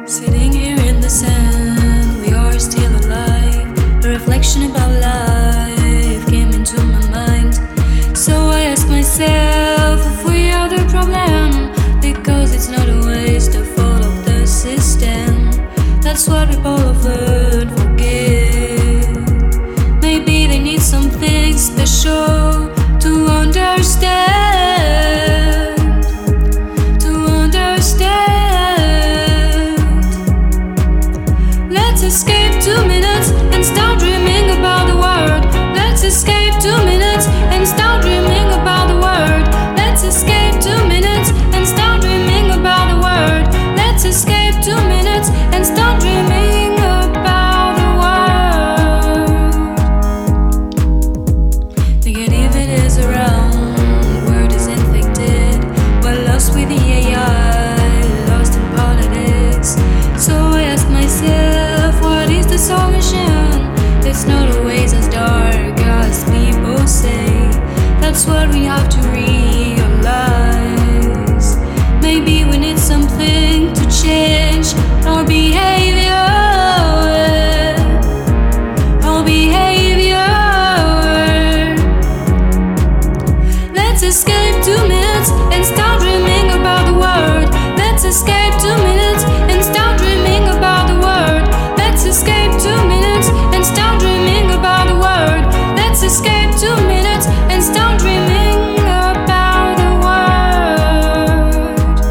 Sitting here in the sand, we are still alive. A reflection about life came into my mind. So I ask myself if we are the problem, because it's not a waste to follow the system. That's what we both learn, forgive. Maybe they need something special to understand. Let's escape 2 minutes and start dreaming about the world. Let's escape 2 minutes and start dreaming about the world. Let's escape 2 minutes and start dreaming about the world. Let's escape 2 minutes and start dreaming about the world. Negativity is around, word is infected. We're lost with the AI, lost in politics. So I ask myself, what is the solution? It's not always as dark as people say. That's what we have to realize. Maybe we need something to change our behavior. Our behavior. Let's escape 2 minutes and start dreaming about the world. Let's escape 2 minutes and start dreaming about the world. Let's escape 2 minutes and start dreaming about the world. Let's escape 2 minutes and start dreaming about the world.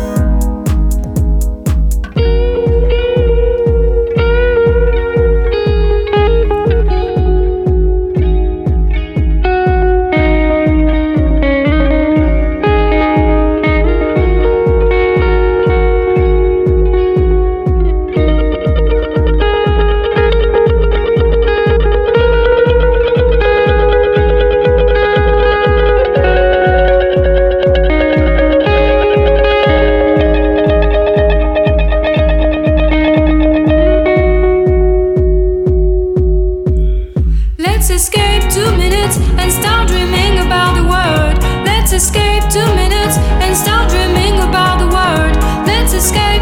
Let's escape 2 minutes and start dreaming about the world. Let's escape 2 minutes and start dreaming about the world. Let's escape